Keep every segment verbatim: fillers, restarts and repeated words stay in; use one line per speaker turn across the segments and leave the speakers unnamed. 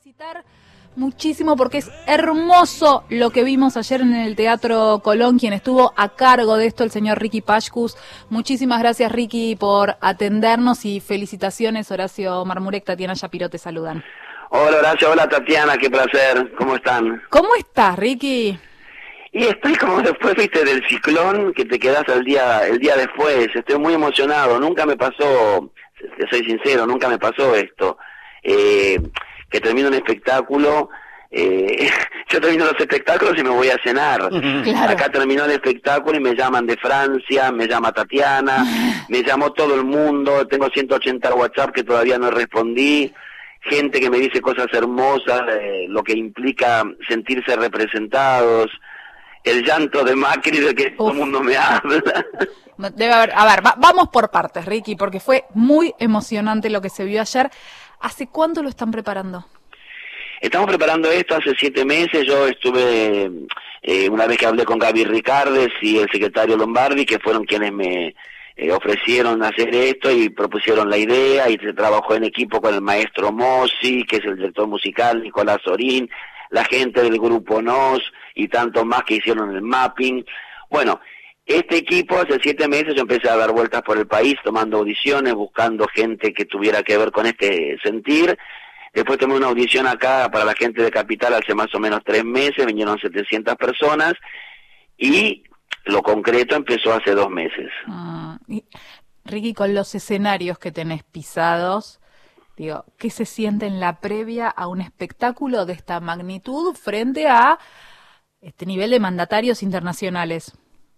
felicitar muchísimo porque es hermoso lo que vimos ayer en el Teatro Colón, quien estuvo a cargo de esto, el señor Ricky Pashkus. Muchísimas gracias, Ricky, por atendernos y felicitaciones. Horacio Marmurek, Tatiana Shapiro te saludan.
Hola Horacio, hola Tatiana, qué placer, ¿cómo están?
¿Cómo estás, Ricky?
Y estoy como después, viste, del ciclón, que te quedás el día el día después. Estoy muy emocionado, nunca me pasó, te soy sincero, nunca me pasó esto. Eh, que termino un espectáculo, eh, yo termino los espectáculos y me voy a cenar. Claro. Acá terminó el espectáculo y me llaman de Francia, me llama Tatiana, me llamó todo el mundo, tengo ciento ochenta WhatsApp que todavía no respondí. Gente que me dice cosas hermosas, eh, lo que implica sentirse representados, el llanto de Macri de que Uf. todo el mundo me habla.
Debe haber, a ver, va, vamos por partes, Ricky, porque fue muy emocionante lo que se vio ayer. ¿Hace cuánto lo están preparando?
Estamos preparando esto hace siete meses. Yo estuve, eh, una vez que hablé con Gaby Ricardes y el secretario Lombardi, que fueron quienes me Eh, ofrecieron hacer esto y propusieron la idea, y se trabajó en equipo con el maestro Mossi, que es el director musical, Nicolás Orín, la gente del grupo Nos y tantos más que hicieron el mapping. Bueno, este equipo hace siete meses yo empecé a dar vueltas por el país, tomando audiciones, buscando gente que tuviera que ver con este sentir. Después tomé una audición acá para la gente de Capital hace más o menos tres meses, vinieron setecientas personas, y lo concreto empezó hace dos meses.
Ah, y, Ricky, con los escenarios que tenés pisados, digo, ¿qué se siente en la previa a un espectáculo de esta magnitud frente a este nivel de mandatarios internacionales?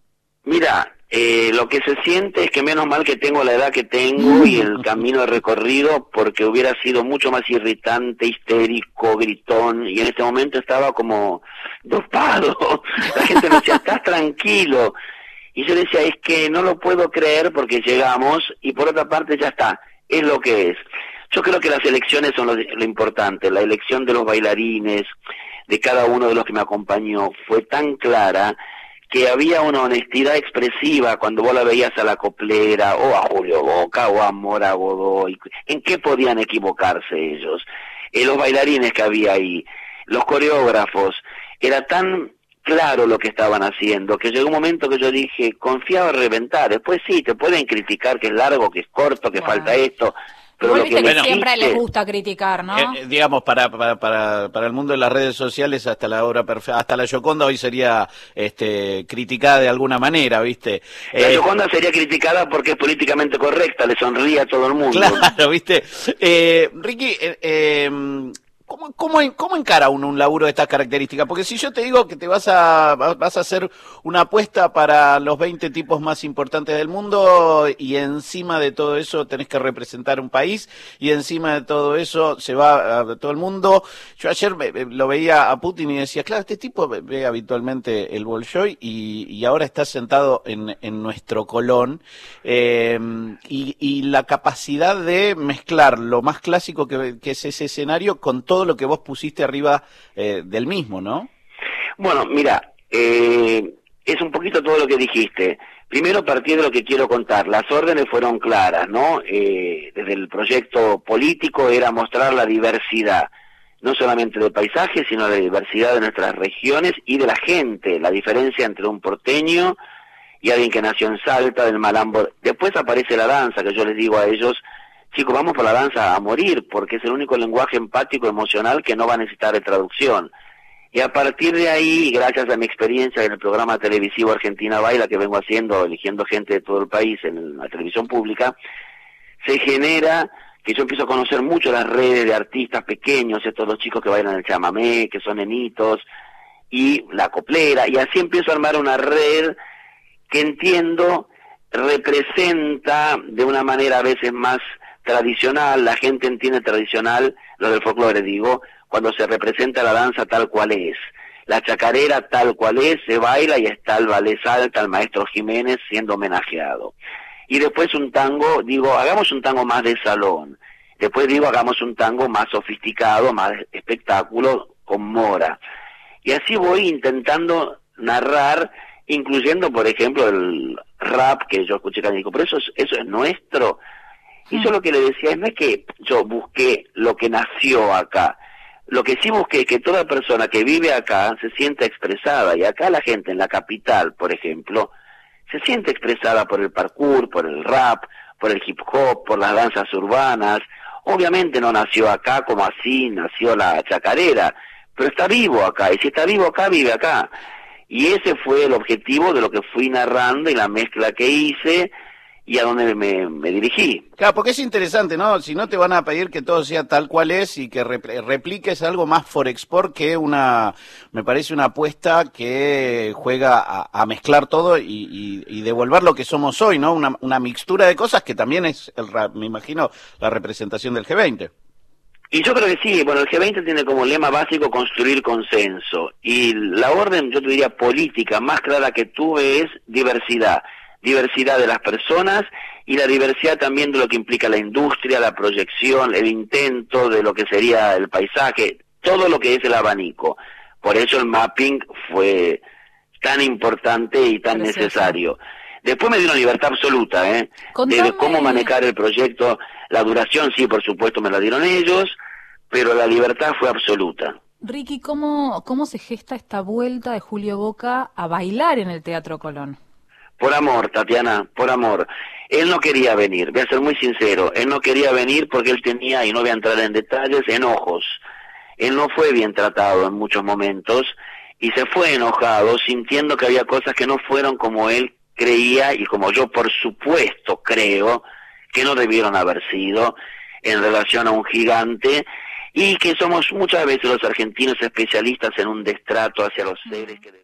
Mira, eh, lo que se siente es que menos mal que tengo la edad que tengo y el camino de recorrido, porque hubiera sido mucho más irritante, histérico, gritón, y en este momento estaba como dopado. La gente me decía, estás tranquilo. Y yo decía, es que no lo puedo creer porque llegamos, y por otra parte ya está, es lo que es. Yo creo que las elecciones son lo, lo importante, la elección de los bailarines, de cada uno de los que me acompañó, fue tan clara que había una honestidad expresiva cuando vos la veías a la Coplera, o a Julio Boca, o a Mora Godoy. ¿En qué podían equivocarse ellos? Eh, los bailarines que había ahí, los coreógrafos, era tan claro lo que estaban haciendo, que llegó un momento que yo dije, confiaba en reventar. Después sí, te pueden criticar que es largo, que es corto, que wow. falta esto, pero
Igual
lo
viste
que,
que
bueno,
siempre les gusta criticar, ¿no?
Eh, digamos, para, para para para el mundo de las redes sociales, hasta la obra perfecta, hasta la Gioconda hoy sería este criticada de alguna manera, ¿viste?
La
eh,
Gioconda sería criticada porque es políticamente correcta, le sonríe a todo el mundo.
Claro, ¿viste? Eh, Ricky, eh, eh, ¿Cómo, cómo, ¿Cómo encara uno un laburo de estas características? Porque si yo te digo que te vas a vas a hacer una apuesta para los veinte tipos más importantes del mundo, y encima de todo eso tenés que representar un país, y encima de todo eso se va a todo el mundo. Yo ayer lo veía a Putin y decía, claro, este tipo ve habitualmente el Bolshoi y, y ahora está sentado en, en nuestro Colón, eh, y, y la capacidad de mezclar lo más clásico que, que es ese escenario con todo lo que vos pusiste arriba eh, del mismo, ¿no?
Bueno, mira, eh, es un poquito todo lo que dijiste. Primero, partir de lo que quiero contar. Las órdenes fueron claras, ¿no? Eh, desde el proyecto político era mostrar la diversidad, no solamente del paisaje, sino la diversidad de nuestras regiones y de la gente, la diferencia entre un porteño y alguien que nació en Salta, del Malambo. Después aparece la danza, que yo les digo a ellos, chicos, vamos por la danza a morir, porque es el único lenguaje empático, emocional, que no va a necesitar de traducción. Y a partir de ahí, gracias a mi experiencia en el programa televisivo Argentina Baila, que vengo haciendo, eligiendo gente de todo el país en la televisión pública, se genera que yo empiezo a conocer mucho las redes de artistas pequeños, estos dos chicos que bailan el chamamé, que son nenitos, y la coplera, y así empiezo a armar una red que entiendo representa de una manera a veces más tradicional. La gente entiende tradicional, lo del folclore digo, cuando se representa la danza tal cual es. La chacarera tal cual es, se baila y está el ballet Salta, el maestro Jiménez siendo homenajeado. Y después un tango, digo, hagamos un tango más de salón. Después digo, hagamos un tango más sofisticado, más espectáculo, con Mora. Y así voy intentando narrar, incluyendo, por ejemplo, el rap que yo escuché que dijo, pero eso es, eso es nuestro. Y yo lo que le decía es, no es que yo busqué lo que nació acá, Lo que sí busqué es que toda persona que vive acá se sienta expresada, y acá la gente en la capital, por ejemplo, se siente expresada por el parkour, por el rap, por el hip hop, por las danzas urbanas. Obviamente no nació acá como así nació la chacarera, pero está vivo acá, y si está vivo acá, vive acá. Y ese fue el objetivo de lo que fui narrando y la mezcla que hice y a donde me, me dirigí.
Claro, porque es interesante, ¿no? Si no te van a pedir que todo sea tal cual es y que repl- repliques algo más forexport que una, me parece una apuesta que juega a, a mezclar todo y, y, y devolver lo que somos hoy, ¿no? Una, una mixtura de cosas que también es, el, me imagino, la representación del G veinte.
Y yo creo que sí, bueno, el G veinte tiene como lema básico construir consenso, y la orden, yo te diría, política más clara que tuve es diversidad. Diversidad de las personas y la diversidad también de lo que implica la industria, la proyección, el intento de lo que sería el paisaje, todo lo que es el abanico. Por eso el mapping fue tan importante y tan Precioso. necesario. Después me dio una libertad absoluta, ¿eh?
Contame...
de cómo manejar el proyecto. La duración, sí, por supuesto, me la dieron ellos, pero la libertad fue absoluta.
Ricky, ¿cómo, cómo se gesta esta vuelta de Julio Boca a bailar en el Teatro Colón?
Por amor, Tatiana, por amor. Él no quería venir, voy a ser muy sincero, él no quería venir porque él tenía, y no voy a entrar en detalles, enojos. Él no fue bien tratado en muchos momentos y se fue enojado, sintiendo que había cosas que no fueron como él creía y como yo por supuesto creo que no debieron haber sido en relación a un gigante, y que somos muchas veces los argentinos especialistas en un destrato hacia los seres que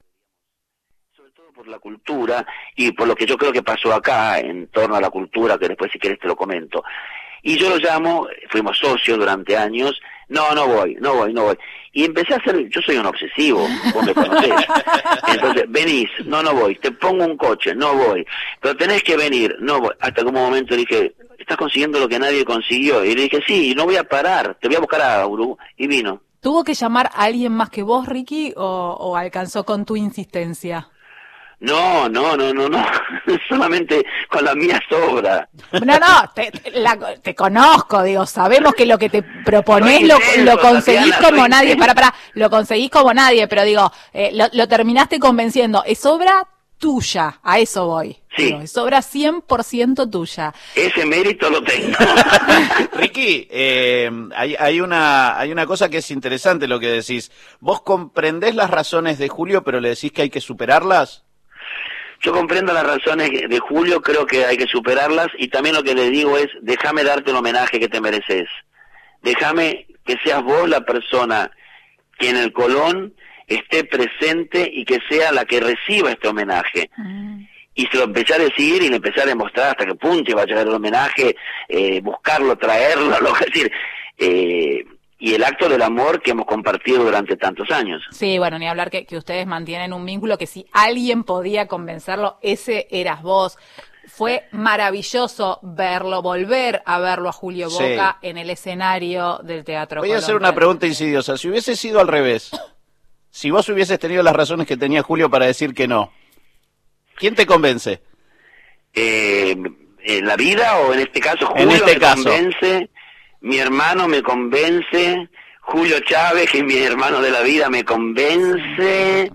por la cultura y por lo que yo creo que pasó acá en torno a la cultura, que después si querés te lo comento. Y yo lo llamo, fuimos socios durante años, no, no voy, no voy, no voy. Y empecé a hacer, yo soy un obsesivo, vos me conocés. Entonces, venís, no, no voy, te pongo un coche, no voy, pero tenés que venir, no voy. Hasta que un momento dije, estás consiguiendo lo que nadie consiguió. Y le dije, sí, no voy a parar, te voy a buscar a Uruguay. Y vino.
¿Tuvo que llamar a alguien más que vos, Ricky, o, o alcanzó con tu insistencia?
No, no, no, no, no, solamente con la mía sobra.
No, no, te, la, te conozco, digo, sabemos que lo que te proponés lo,
intenso,
lo conseguís
Tatiana,
como nadie,
intenso.
para, para, lo conseguís como nadie, pero digo, eh, lo, lo terminaste convenciendo, es obra tuya, a eso voy.
Sí.
Digo, es obra cien por ciento tuya.
Ese mérito lo tengo.
Ricky, eh, hay, hay, una, hay una cosa que es interesante lo que decís. ¿Vos comprendés las razones de Julio, pero le decís que hay que superarlas?
Yo comprendo las razones de Julio, creo que hay que superarlas, y también lo que le digo es, déjame darte el homenaje que te mereces. Déjame que seas vos la persona que en el Colón esté presente y que sea la que reciba este homenaje. Mm. Y se lo empecé a decir y le empecé a demostrar hasta qué punto iba a llegar el homenaje, eh, buscarlo, traerlo, lo que decir... Eh, y el acto del amor que hemos compartido durante tantos años.
Sí, bueno, ni hablar que, que ustedes mantienen un vínculo que si alguien podía convencerlo, ese eras vos. Fue maravilloso verlo, volver a verlo a Julio Boca sí. en el escenario del Teatro
Voy
Colón.
a hacer una pregunta insidiosa. Si hubiese sido al revés, si vos hubieses tenido las razones que tenía Julio para decir que no, ¿quién te convence?
Eh, ¿En la vida o en este caso Julio
en este
me
caso.
convence? Mi hermano me convence, Julio Chávez, que es mi hermano de la vida, me convence,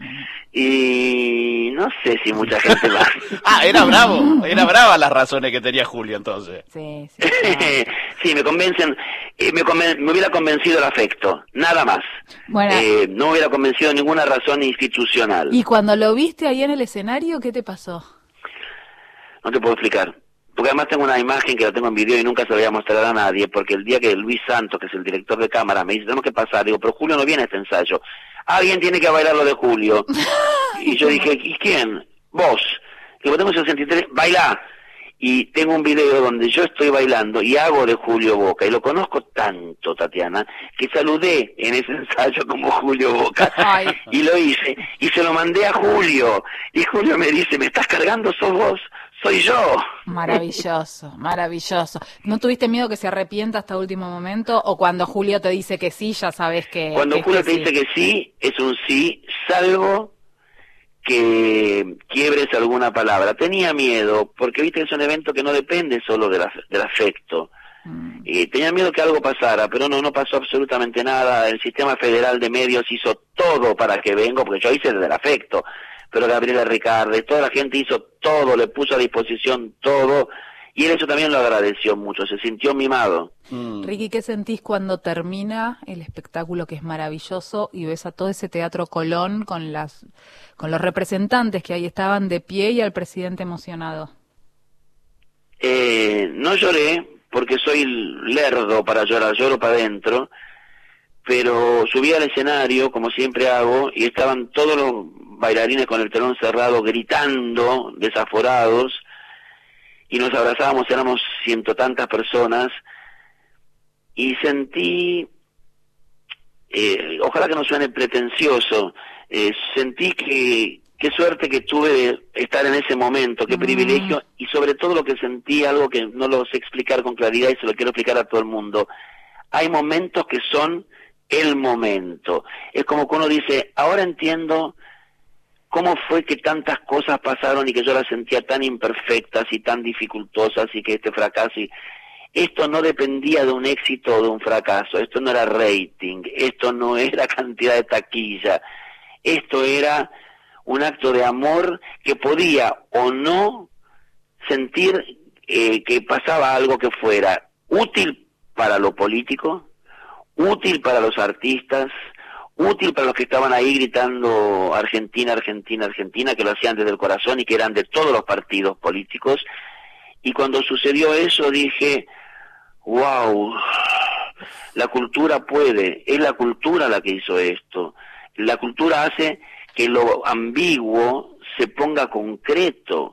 y no sé si mucha gente más.
Ah, era bravo, era brava las razones que tenía Julio entonces.
Sí, sí. Claro.
Sí, me convencen, eh, me, conven, me hubiera convencido el afecto, nada más.
Bueno.
Eh, no me hubiera convencido ninguna razón institucional.
¿Y cuando lo viste ahí en el escenario, qué te pasó?
No te puedo explicar. Porque además tengo una imagen que la tengo en video y nunca se la voy a mostrar a nadie, porque el día que Luis Santos, que es el director de cámara, me dice, tenemos que pasar, digo, pero Julio no viene a este ensayo. Alguien tiene que bailar lo de Julio. Y yo dije, ¿y quién? Vos. Digo, tengo sesenta y tres, bailá. Y tengo un video donde yo estoy bailando y hago de Julio Boca, y lo conozco tanto, Tatiana, que saludé en ese ensayo como Julio Boca. Ay. Y lo hice, y se lo mandé a Julio. Y Julio me dice, ¿me estás cargando? ¿Sos vos? Soy yo.
Maravilloso, maravilloso. ¿No tuviste miedo que se arrepienta hasta último momento? ¿O cuando Julio te dice que sí, ya sabes que
Cuando
que
Julio
que
te
sí?
dice que sí, es un sí, salvo que quiebres alguna palabra. Tenía miedo, porque viste que es un evento que no depende solo de la, del afecto. Mm. Eh, tenía miedo que algo pasara, pero no, no pasó absolutamente nada. El sistema federal de medios hizo todo para que venga, porque yo hice desde el afecto, pero Gabriela Ricardo, toda la gente hizo todo, le puso a disposición todo, y él eso también lo agradeció mucho, se sintió mimado.
Mm. Ricky, ¿qué sentís cuando termina el espectáculo, que es maravilloso, y ves a todo ese Teatro Colón con las con los representantes que ahí estaban de pie y al presidente emocionado?
Eh, no lloré, porque soy lerdo para llorar, lloro para adentro, pero subí al escenario, como siempre hago, y estaban todos los bailarines con el telón cerrado gritando, desaforados, y nos abrazábamos, éramos ciento tantas personas, y sentí, eh, ojalá que no suene pretencioso, eh, sentí que qué suerte que tuve de estar en ese momento, qué mm. privilegio, y sobre todo lo que sentí, algo que no lo sé explicar con claridad y se lo quiero explicar a todo el mundo. Hay momentos que son el momento. Es como que uno dice, ahora entiendo cómo fue que tantas cosas pasaron y que yo las sentía tan imperfectas y tan dificultosas y que este fracaso... Y... Esto no dependía de un éxito o de un fracaso, esto no era rating, esto no era cantidad de taquilla, esto era un acto de amor que podía o no sentir eh, que pasaba algo que fuera útil para lo político, útil para los artistas, útil para los que estaban ahí gritando Argentina, Argentina, Argentina, que lo hacían desde el corazón y que eran de todos los partidos políticos. Y cuando sucedió eso dije, wow, la cultura puede, es la cultura la que hizo esto. La cultura hace que lo ambiguo se ponga concreto,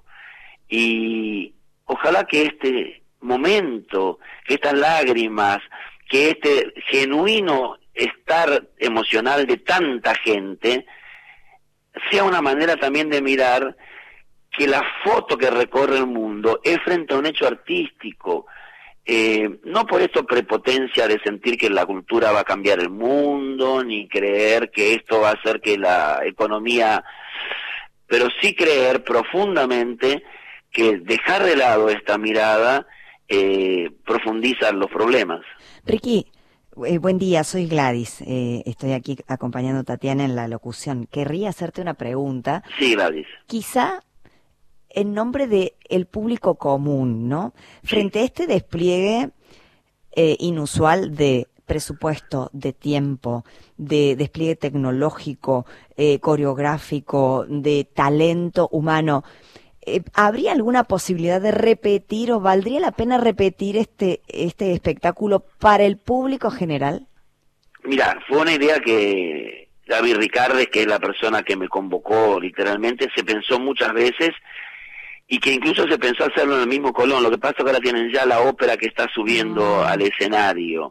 y ojalá que este momento, que estas lágrimas, que este genuino estar emocional de tanta gente sea una manera también de mirar que la foto que recorre el mundo es frente a un hecho artístico. Eh, no por esto prepotencia de sentir que la cultura va a cambiar el mundo, ni creer que esto va a hacer que la economía, pero sí creer profundamente que dejar de lado esta mirada eh, profundiza los problemas.
Ricky, eh, buen día, soy Gladys, eh, estoy aquí acompañando a Tatiana en la locución. Querría hacerte una pregunta.
Sí, Gladys.
Quizá en nombre de el público común, ¿no? Frente a este despliegue eh, inusual de presupuesto, de tiempo, de despliegue tecnológico, eh, coreográfico, de talento humano, eh, ¿habría alguna posibilidad de repetir o valdría la pena repetir este este espectáculo para el público general?
Mira, fue una idea que Gaby Ricardes, que es la persona que me convocó literalmente, se pensó muchas veces, y que incluso se pensó hacerlo en el mismo Colón. Lo que pasa es que ahora tienen ya la ópera que está subiendo al escenario,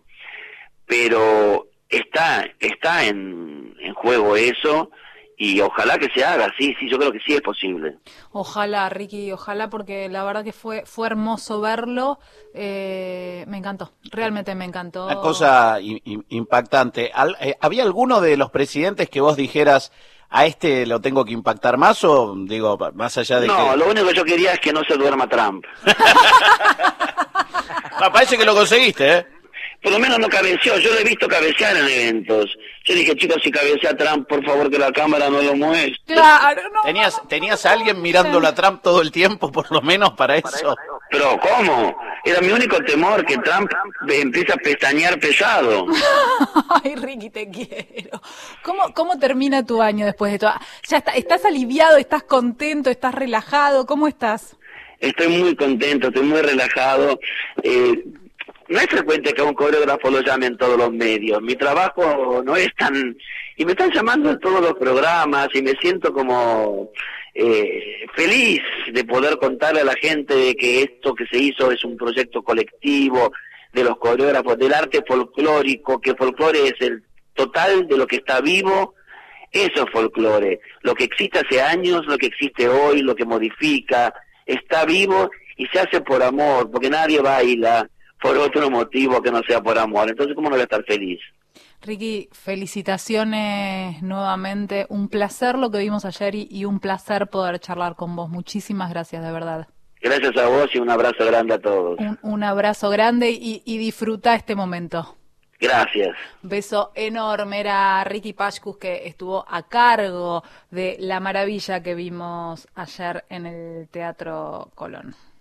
pero está está en, en juego eso, y ojalá que se haga. Sí, sí, yo creo que sí es posible.
Ojalá, Ricky, ojalá, porque la verdad que fue fue hermoso verlo. Eh, me encantó, realmente me encantó.
Una cosa in, impactante. Al, eh, ¿Había alguno de los presidentes que vos dijeras, a este lo tengo que impactar más, o digo, más allá de
no,
que...
No, lo único que yo quería es que no se duerma Trump.
Ah, parece que lo conseguiste, ¿eh?
Por lo menos no cabeceó, yo lo he visto cabecear en eventos. Yo dije, chicos, si cabecea Trump, por favor que la cámara no lo muestre.
Claro, no.
¿Tenías, ¿Tenías a alguien mirando la Trump todo el tiempo, por lo menos, para eso?
Pero, ¿cómo? Era mi único temor, que Trump empiece a pestañear pesado.
Ay, Ricky, te quiero. ¿Cómo, cómo termina tu año después de todo? Ya está, ¿estás aliviado, estás contento, estás relajado? ¿Cómo estás?
Estoy muy contento, estoy muy relajado. Eh, no es frecuente que a un coreógrafo lo llamen todos los medios. Mi trabajo no es tan... Y me están llamando en todos los programas y me siento como... Eh, feliz de poder contarle a la gente de que esto que se hizo es un proyecto colectivo de los coreógrafos, del arte folclórico, que folclore es el total de lo que está vivo. Eso es folclore, lo que existe hace años, lo que existe hoy, lo que modifica, está vivo y se hace por amor, porque nadie baila por otro motivo que no sea por amor. Entonces, ¿cómo no voy a estar feliz?
Ricky, felicitaciones nuevamente, un placer lo que vimos ayer y, y un placer poder charlar con vos. Muchísimas gracias, de verdad.
Gracias a vos y un abrazo grande a todos.
Un, un abrazo grande y, y disfruta este momento.
Gracias.
Beso enorme. Era Ricky Pashkus, que estuvo a cargo de la maravilla que vimos ayer en el Teatro Colón.